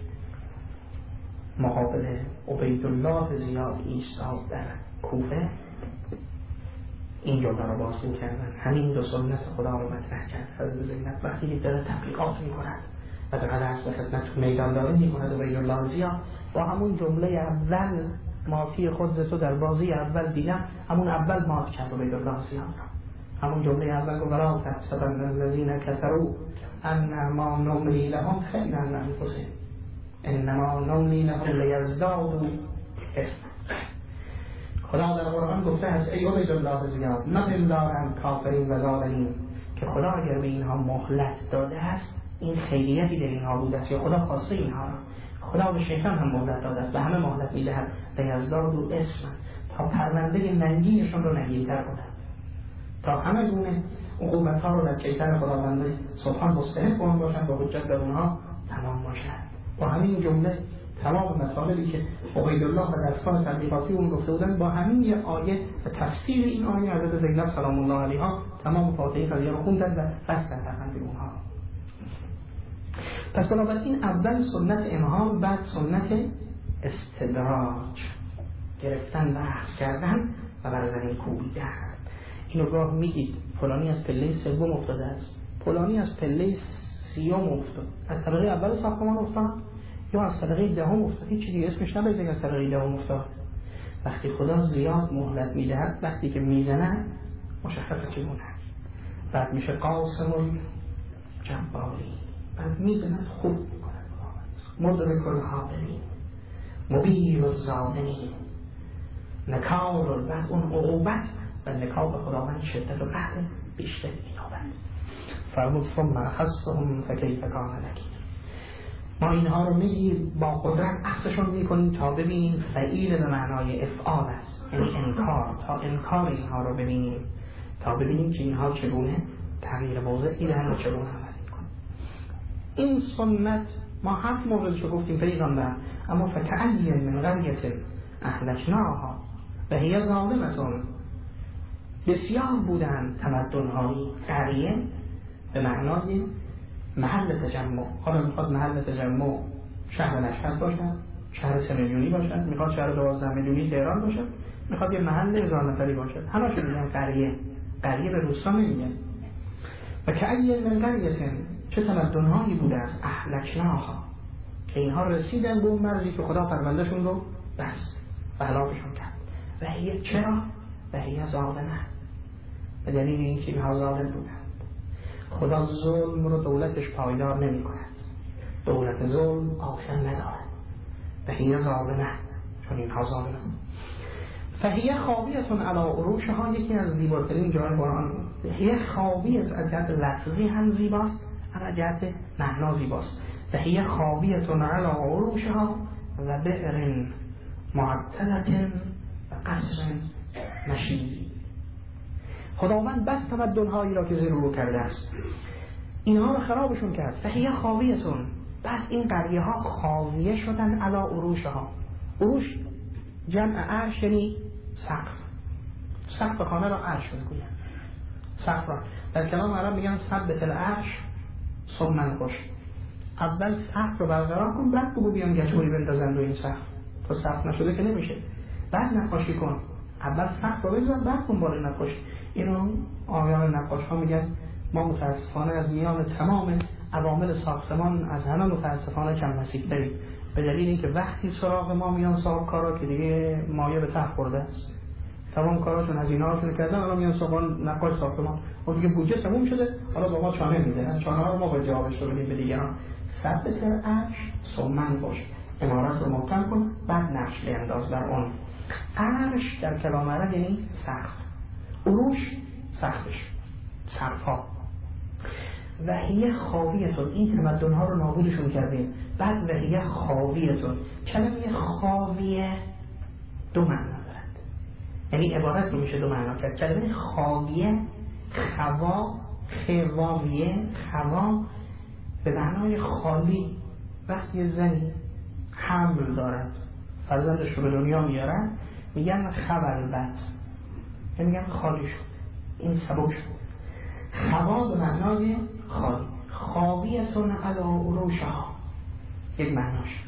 مقابل عبیدالله زیاد ایستاد در کوفه، این جمله رو بازگو کردن، همین دو سنت خدا رو مطرح کرد. حضرت زینب وقتی داره تبلیغات میکند و در عرض به خدمت میدان داری میکند عبیدالله زیاد، با همون جمله اول مافی خود تو در بازی اول دیدم، همون اول مات کرد عبیدالله زیاد. همون جمله اول گفت ولا تحسبن الذین کفروا انما نملی لهم خیرا لانفسهم انما نملی لهم لیزدادوا اثما. خدا در قرآن گفته است ای عبیدالله زیاد، نپندارند کافرین و ظالمین که خدا اگر به اینها مهلت داده است این خیریتی در اینها بوده است، یا خدا خواسته اینها را. خدا به شیطان هم مهلت داده است، به همه مهلت میدهد لیزدادوا اثما، تا پرونده ننگینشون رو نگین‌تر کنند، تا همه گونه عقوبت ها رو در کیفر خداوند سبحان مستحق کنند باشند و حجت در اونها تمام باشند. با همین جمله تمام مطالبی که عبیدالله و دستان تبلیغاتی اون گفته بودن، با همین یه آیه و تفسیر این آیه حضرت زینب سلام الله علیها تمام فاتحه قضیه رو خوندن و بستن تقدیم اونها. پس بنابراین اول سنت امحال، بعد سنت استدراج، گرفتن و اخذ کردن و بر زمین کوبیدن. اینو گاه میگید فلانی از پله سوم افتاده است، فلانی از پله سیوم افتاد، از طبقه اول ساختمان افتاد یا از طبقه دهم افتاد، هیچ چیزی اسمش نباید از طبقه دهم افتاد. وقتی خدا زیاد مهلت میدهد، وقتی که میزنه مشخصه چگونه است. بعد میشه قاسم الجباری، بعد میزند خوب میکند، مدرک الحاضرین، مبین الظالمین، نکال، بعد اون عقوبت و نکال خداوند شدت و قهر بیشتر می‌یابد. فرمود ثم اخذتهم فکیف کان نکیر. ما اینها رو میگیم با قدرت اخذشون میکنیم تا ببینیم فعیل به معنای افعال است، یعنی انکار، تا انکار اینها رو ببینیم، تا ببینیم که اینها چگونه تغییر موضعی دهن و چگونه عمل میکنن. این سنت ما هفت موردش رو گفتیم پیغمبر، اما فکأی من قریة اهلکناها و هی ظالمة، بسیار بودن تمدن‌های قریه به معنای محل تجمع. حالا میخواد محل تجمع شهر مشهد باشد، شهر سه میلیونی باشد، میخواد شهر دوازده میلیونی تهران باشد، میخواد یه محل هزار نفری باشد، همه شو میگن قریه. قریه به روستا نمیگن. و که ای من قریه، چه تمدن‌هایی بوده است اهلکناها که اینها رسیدن به اون مرزی که خدا پروندهشون رو بس و هلاکشون کرد. و هی چرا؟ و هی ظالمه، به دلیل اینکه اینها ظالم بودند. خدا ظلم رو دولتش پایدار نمی کند. دولت ظلم آخر ندارد. فهیه ظالمه، چون اینها ظالمه. فهیه خاویتون علی عروشها، یکی از زیباترین جای قرآن. فهیه خاویت از جهت لفظی هم زیباست، از جهت معنا زیباست. فهیه خاویتون علی عروشها و بئر معطلة و قصر مشید. خداوند بس تمدن‌هایی را که زیر رو کرده است، اینها رو خرابشون کرد. فهیه خاویتون، بس این قریه ها خاویه شدن علی عروشها. عروش جمع عرش یعنی سقف. سقف خانه را عرش میگوین. سقف را در کلام عرب میگن ثبت العرش ثم انقش. اول سقف رو برقرار کن، بعد بگو بیان گچوری بندازن روی این سقف. تا سقف نشده که نمیشه. بعد نقاشی کن. اول سقف رو بزن، بعد کن بار نقاشی. اینو آقایان نقاش ها میگن ما متاسفانه از میان تمام عوامل ساختمان از همه متاسفانه کم نصیب داریم، به دلیل اینکه وقتی سراغ ما میان صاحب کارا که دیگه مایه به ته خورده است، تمام کاراشون از ایناشون کردن، الان میان صاحب نقاش ساختمان اون دیگه بودجه تموم شده، حالا با ما چانه میدن، چانه ها رو ما با جوابش رو بدیم به دیگران. ثبت عرش ثم باش، عمارت رو محکم کن، بعد نقش بینداز بر اون. عرش در کلام عرب یعنی سقف، عروش سقفش، سقف‌ها. و هی خاویتون، این تمدن ها رو نابودشون کردیم. بعد و هی خاویتون، کلمه خاویه دو معنا دارد، یعنی عبارت میشه دو معنا کرد. کلمه خاویه، خوا، خواویه، خوا به معنای خالی. وقتی زنی حمل دارد، فرزندش رو به دنیا میارن، میگن خبلبت، یعنی میگن خالی شد، این سبب شد. خوا به معنای خالی. خاویتون علی عروشها یک معناش،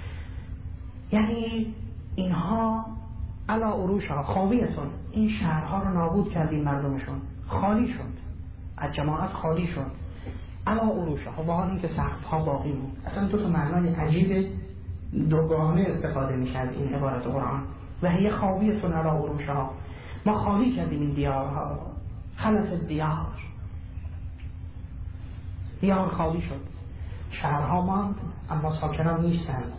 یعنی اینها علی عروشها خاویتون، این شهرها رو نابود کردیم، مردمشون خالی شد، از جماعت خالی شد. علی عروشها، با حال اینکه سقف‌ها باقی بود. اصلا دو تا معنای عجیب دوگانه استفاده می‌کرد این عبارت قرآن. و هی خاویتون علی عروشها، ما خالی کردیم این دیارها. خلص دیار، دیار خالی شد، شهرها ماند اما ساکنان نیستند،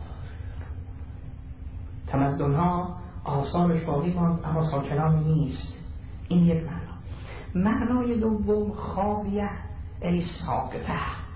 تمدنها آثارش باقی ماند اما ساکنان نیست. این یک معنا. معنای دوم خاویه ای ساقطه،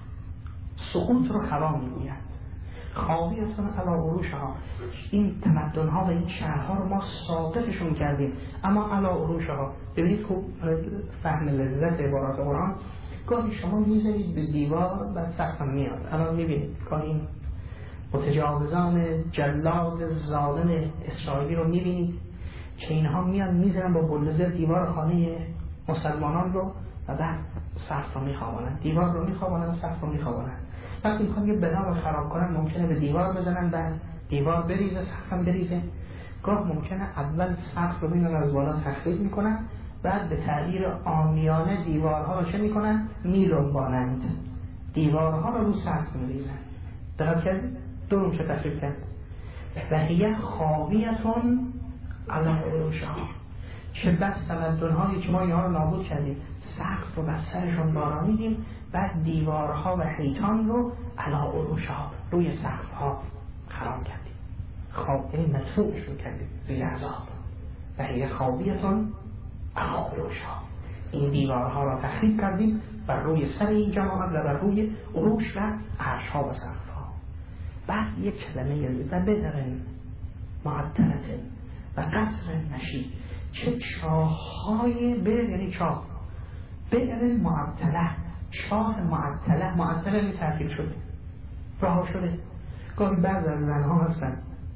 سقوط رو خوا میگوید. خاویتون علی عروشها، این تمدنها و این شهرها رو ما ساقطشون کردیم اما علی عروشها. ببینید خوب فهم لذت عبارات قرآن. گاهی شما میزنید به دیوار و سقف میاد. الان میبینید گاهی این متجاوزان جلاد ظالم اسرائیلی رو میبینید که اینها میان میزنن با بلدوزر دیوار خانه مسلمانان رو و بعد سقف رو میخوابانن، دیوار رو میخوابانن، سقف رو میخوابانن. وقتی میخوان یه بنا رو خراب کنن ممکنه به دیوار بزنن، بعد دیوار بریزه، سقف هم بریزه. گاه ممکنه اول سقف رو میان از بالا تخریب میکنن، بعد به تعبیر عامیانه دیوارها رو چه میکنن؟ میلنبانند، دیوارها رو رو سقف میریزن. دقت کردید؟ درون چه تخریب کرد؟ و هی خاویتون علی عروشها، چه بس تمدن‌هایی که ما اینها رو نابود کردیم، سقف رو بر سرشون بارانیدیم، بعد دیوارها و حیطان رو علی عروشها، روی سقف‌ها خراب کردیم، خواب این مدفوعشون کردیم زیر عذاب. و هی خاویتون علی عروشها، این دیوارها را تخریب کردیم بر روی سر این جماعت و بر روی عروش و عرشها و سقف‌ها. بعد یک کلمه و بئر معطلة و قصر مشید، چه چاه‌های، بئر یعنی چاه، بئر معطله، چاه معطله. معطله می ترتیب شده، رها شده. گاهی بعض از زنها هستن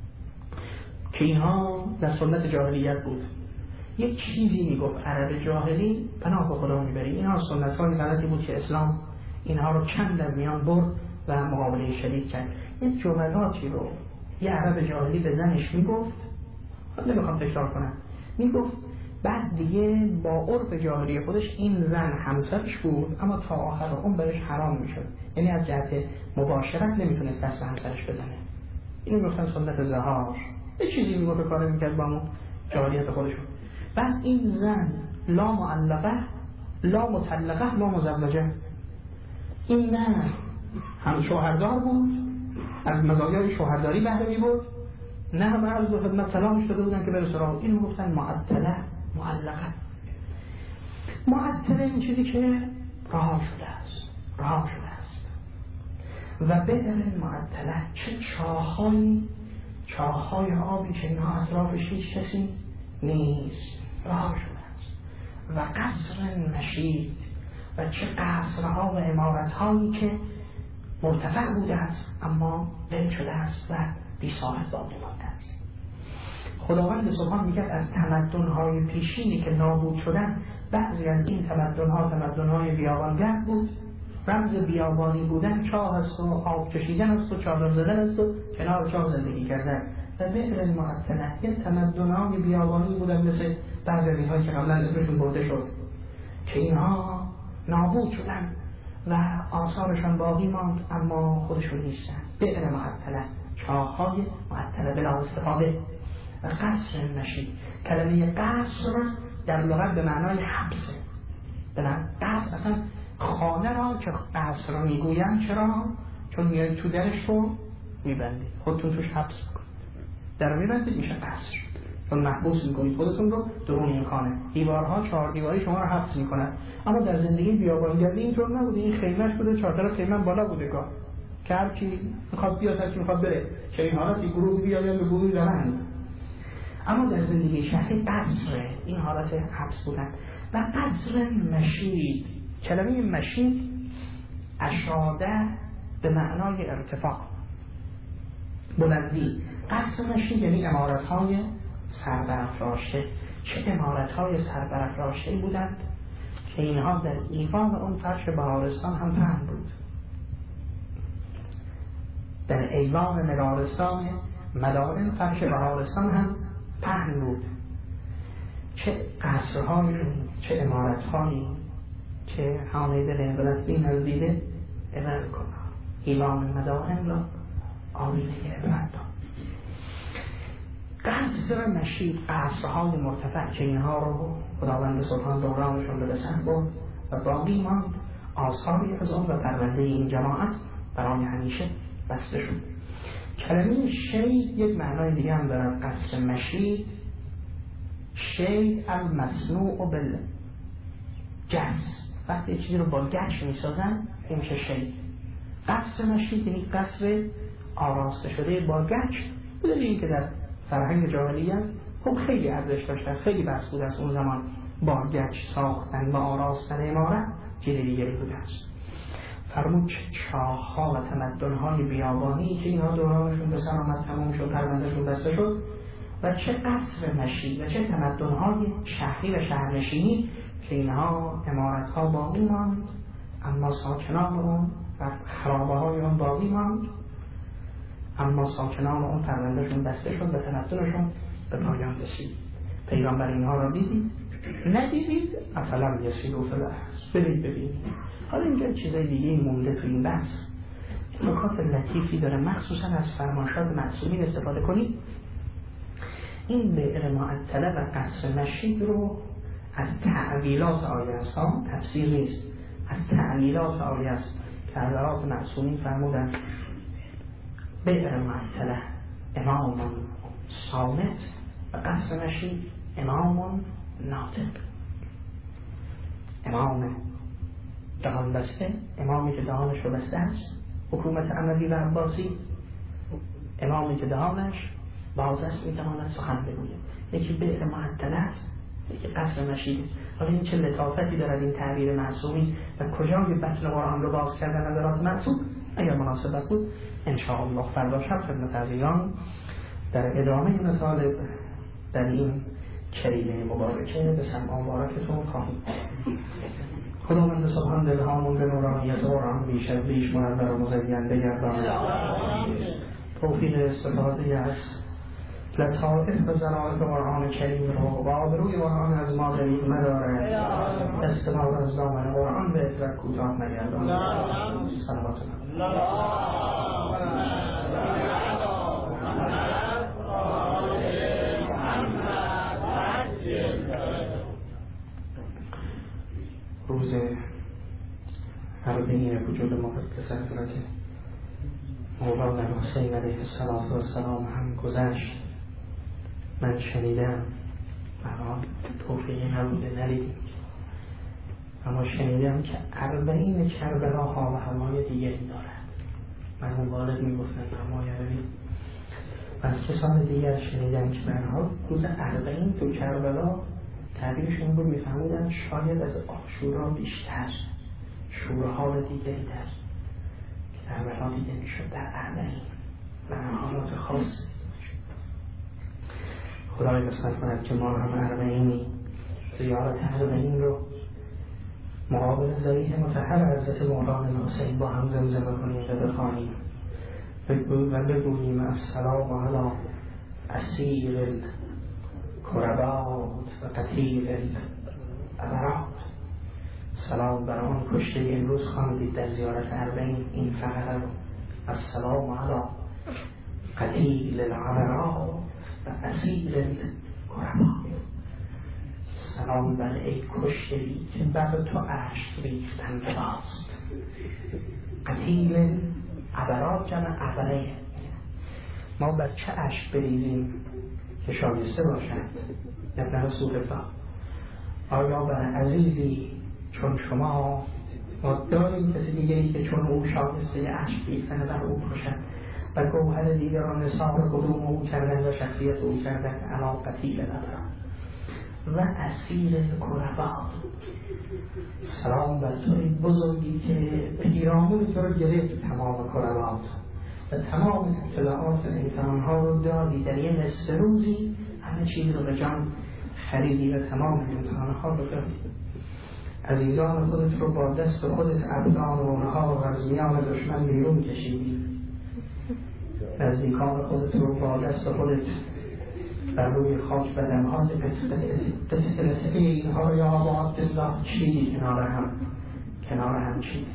که اینها در سنت جاهلیت بود، یک چیزی میگفت عرب جاهلی، پناه به خدا میبری. اینها سنت های غلطی بود که اسلام اینها رو چند از میان برد و مقابله شدید کرد. یک جملاتی رو یه عرب جاهلی به زنش میگفت، نمیخوام تکرار کنم، میگفت بعد دیگه با عرف جاهلی خودش این زن همسرش بود اما تا آخر عمر برش حرام میشد، یعنی از جهت مباشرت نمیتونست دست همسرش بزنه. اینو گفتن سنت زهار، یه چیزی میگفت کار میکرد با اون جاهلیت خودشون. بعد این زن لا معلقه لا مطلقه لا مزوجه، این نه هم شوهردار بود، از مزایای شوهرداری بهره می بود، نه هم عرض و خدمت سلامش داده بودن که بره سراغ. اینو گفتن معطله معلقه. معطله این چیزی که رها شده است، رها شده است. و بئر معطله چه چاه‌هایی، چاه‌های آبی که اینها اطرافش هیچ کسی نیست، رها شده است. و قصر مشید، و چه قصرها و عمارت‌هایی که مرتفع بوده است اما ول شده است و بی صاحب باقی مانده است. خداوند سبحان میگه از تمدن‌های پیشینی که نابود شدن، بعضی از این تمدن‌ها تمدن‌های بیابانگرد بود. رمز بیابانی بودن چاه است و آب کشیدن است و چادر زدن است و کنار چاه زندگی کردن. و بئر المعطله یه تمدن‌های بیابانی بودن مثل بعضی از این‌هایی که قبلا اسمشون برده شد که اینها نابود شدن و آثارشان باقی ماند اما خودشون نیستن. بئر معطله، چاه‌های معطله بلا استفاده. و قصر مشید، کلمه قصر در لغت به معنای حبسه. بلند قصر اصلا خانه را که قصر را میگویم، چرا؟ چون میایید تو درش رو میبندید، خودتون توش حبس میکنید، در رو میبندید، میشه قصر. چون محبوس میکنید خودتون رو درون این خانه. دیوارها چهار دیواری شما رو حبس میکنن. اما در زندگی بیابانگردی اینطور نبوده. این خیمهش بوده، چهار طرف خیمه بالا بوده، گاه که هر کی میخواد بیاد، هر کی میخواد بره، چه این حالتی گروه بیاید به گروه روند. اما در زندگی شهری قصر، این حالت حبس بودن. و قصر مشید، کلمه مشید اشاده به معنای ارتفاع، بلندی. قصر مشید یعنی عمارت‌های سربرافراشته. چه عمارت‌های سربرافراشته بودند که اینها در ایوان اون فرش بهارستان هم پهن بود. در ایوان نگارستان مدائن فرش بهارستان هم پهن بود. چه قصرهایی، چه عمارت‌هایی که حامد دل بین از دیده عبر کنه. ایوان مدائن را آینه عبرت داد. قصر مشید، قصرهای مرتفع که اینها رو خداوند سبحان دورانشون به سر برد و باقی ماند. آثاری از اون و پرونده این جماعت برای همیشه بسته شد. کلمه شید یک معنای دیگه هم دارد. قصر مشید، شید المصنوع بالجس، وقتی یک چیزی رو با گچ میسازن این میشه شید. قصر مشید یعنی قصر آراسته شده با گچ. بدون این که در فرهنگ جاهلیت خب خیلی ارزش داشته است، خیلی بحث بوده است اون زمان با گچ ساختن و آراستن عمارت چیز دیگری بوده است. فرمود چاه‌ها و تمدن‌های بیابانی که اینها دورانشون به سر آمد، تموم شد، پروندهشون بسته شد. و چه قصر مشید و چه تمدن‌های شهری و شهرنشینی که اینها عمارت‌ها باقی ماند اما ساکنان اون و خرابه‌های اون باقی ماند اما ساکنان اون پروندهشون بسته شد و تمدنشون به پایان رسید. پیغمبر اینها را دیدید؟ ندیدید؟ افلم یسیروا فی الارض، برید ببینید. حالا اینجا چیزای دیگه مونده تو این بحث، نکات لطیفی داره، مخصوصا از فرمایشات معصومین استفاده کنید. این بئر معطله و قصر مشید رو از تعویلات آیه است، تفسیر نیست، از تعویلات آیه است که حضرات معصومین فرمودن بئر معطله امام صامت و قصر مشید امام ناطق. امام دهان بسته، امامی که دهانش رو بسته است، حکومت اموی و عباسی، امامی که دهانش باز است میتواند سخن بگوید. یکی بئر معطله است، یکی قصر مشید. حالا این چه لطافتی دارد این تعبیر معصومی و کجای بطن قرآن رو باز کردن نظرات معصوم. اگر مناسبت بود انشاءالله فردا شب خدمت عزیزان در ادامه مطالب در این کریمه مبارکه به سمع مبارکتون خواهیم. خداوند سبحان دلهامون به نورانیت قرآن بیش از بیش منور و مزین بگرداند. توفیق استفاده از لطائف و ظرائف قرآن کریم رو و آبروی قرآن از ما غریب مداره. استفاده از دامن قرآن به ادرک کوتاه نگرداند. صلوات روز هر این وجود مقدس حضرت مولانا حسین علیه السلام هم گذشت. من شنیدم، برام توفیقی نبوده ندیدیم، اما شنیدم که اربعین کربلا ها و همای دیگری دارد. من اون والد میگفتن همای عربی و از کسان دیگر شنیدم که برها روز اربعین تو کربلا تعبیرشون بود، میفهمیدن شاید از عاشورا بیشتر شورها دیگری در کربلا دیده میشد در اربعین و حالات خاص. خدای قسمت کند که ما هم اربعینی زیارت اربعین رو مقابل ضریح مطهر حضرت مولانا حسین با هم زمزمه کنیم و بخوانیم و بگوییم السلام علی اسیر الکربات و قتیل العبرات. سلام بر آن کشته امروز خواندید در زیارت اربعین این فقره رو، السلام علی قتیل العبرات و اسیر الکربات. سلام بر ای کشته‌ای که بر تو اشک ریختن بباست. قتیل عبرات جمع عبره، ما بر چه اشک بریزیم که شایسته باشد؟ ابن رسول الله، آیا بر عزیزی چون شما ما داریم کسی دیگری که چون او شایسته اشک ریختن بر او باشد و گوهر دیگران نثار قدوم او کردن و شخصیت او کردن؟ علا قتیل عبرات و اسیر کربات. سلام بر توی بزرگی که پیرامون تو رو گرفت تمام کربات و تمام اطلاعات انسانها رو دادی در یه نصف روزی، همه چیز رو به جان خریدی و تمام انسانها رو دادی. عزیزان خودت رو با دست خودت ابدان و اونها و از میان دشمن بیرون کشیدی. نزدیکان خودت رو با دست خودت بر روی خاک بدنها قطعه اینها رو یا با عبدالله چیدی کنار هم کنار هم چید.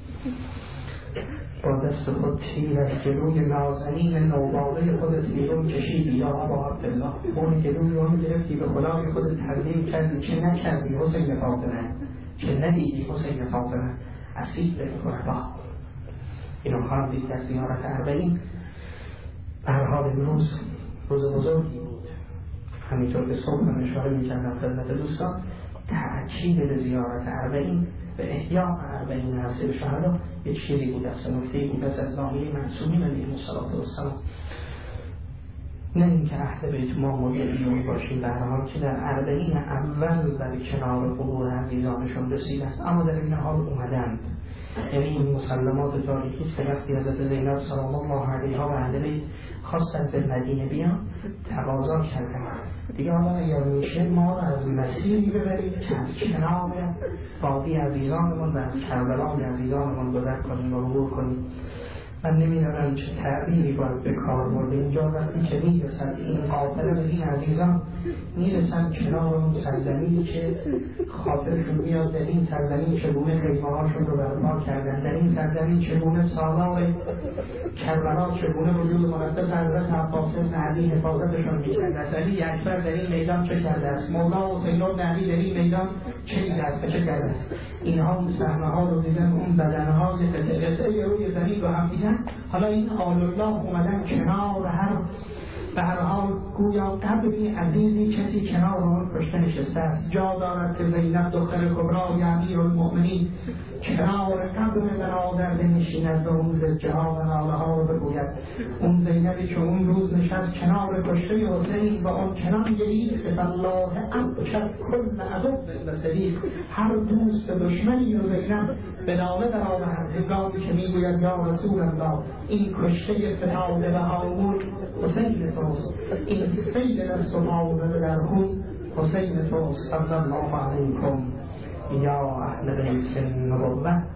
با دست خود تیر از جلوی نازنین نوباوه خودت بیرون کشیدی یا با عبدالله. اون جلوی اون گرفتی به خدای خودت تقدیم کردی، چه نکردی حسین فاطمه، چه ندیدی حسین فاطمه. اسیر کربا. اینو خواندید در زیارت اربعین. در حال امروز روز بزرگی بود، همینطور که صبح من اشاره میکردم خدمت دوستان، تأکید به زیارت اربعین به احیاء اربعین حسب شهدا یک چیزی بود، از نکته‌ای بود از ظاهری معصومین علیهم السلام. نه اینکه اهل بیت ما مدعیون باشیم، در حال که در اربعین اول در کنار قبور عزیزانشون رسیدند، اما در این حال اومدند. یعنی این مسلمات تاریخی است که وقتی حضرت زینب سلام الله علیها و اهل بیت خواستند به مدینه بیان، تقاضا کردند دیگه حالا اگر میشه ما رو از مسیری ببرید که از کنار وادی عزیزانمون و از کربلای عزیزانمون گذر کنیم و عبور کنیم. من نمیدونم چه تعبیری باید به کار برده اینجا. وقتی که میرسند این قافله به این عزیزان، میرسند کنار اون سرزمینی که خاطرشون میاد در این سرزمین چگونه خیمه هاشون رو برپا کردن، در این سرزمین چگونه سالار کربلا چگونه وجود مقدس حضرت عباس بن علی حفاظتشون میکرد، از علی اکبر در این میدان چه کرده است، مولا حسین بن علی در این میدان چه کرده چه کرده است. اینها اون صحنه ها رو دیدن، اون بدنهای قطعه قطعه روی زمین رو هم دیدن. حالا این آل الله اومدن کنار هر به هر حال گویا قبری عزیزی کسی کنار اون کشته نشسته است. جا دارد که زینب دختر کبرای امیرالمؤمنین کنار قبر برادر بنشیند و اون زجه ها و ناله ها رو بگوید. اون زینبی که اون روز نشست کنار کشته حسین و اون کنار گریست والله ابشر کل عدو و صدیق، هر دوست دشمنی رو زینب به ناله در آورد هنگامی که میگوید یا رسول الله این کشته فتاده و هامون حسین توست، این سید دست و معاوضه در خون حسین توست صلی الله علیکم یا اهل بیت النبوة.